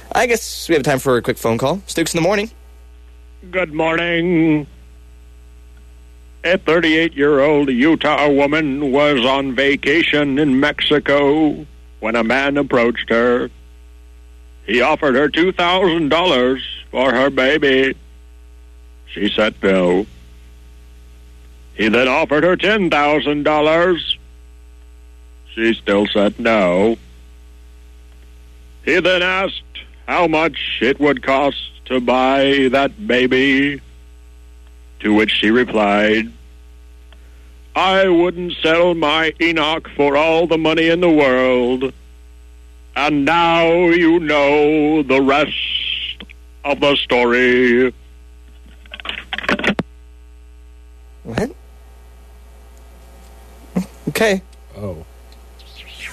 I guess we have time for a quick phone call. Stooks in the morning. Good morning. A 38-year-old Utah woman was on vacation in Mexico when a man approached her. He offered her $2,000 for her baby. She said no. He then offered her $10,000. She still said no. He then asked how much it would cost to buy that baby, to which she replied, I wouldn't sell my Enoch for all the money in the world. And now you know the rest of the story. What? Okay. Oh.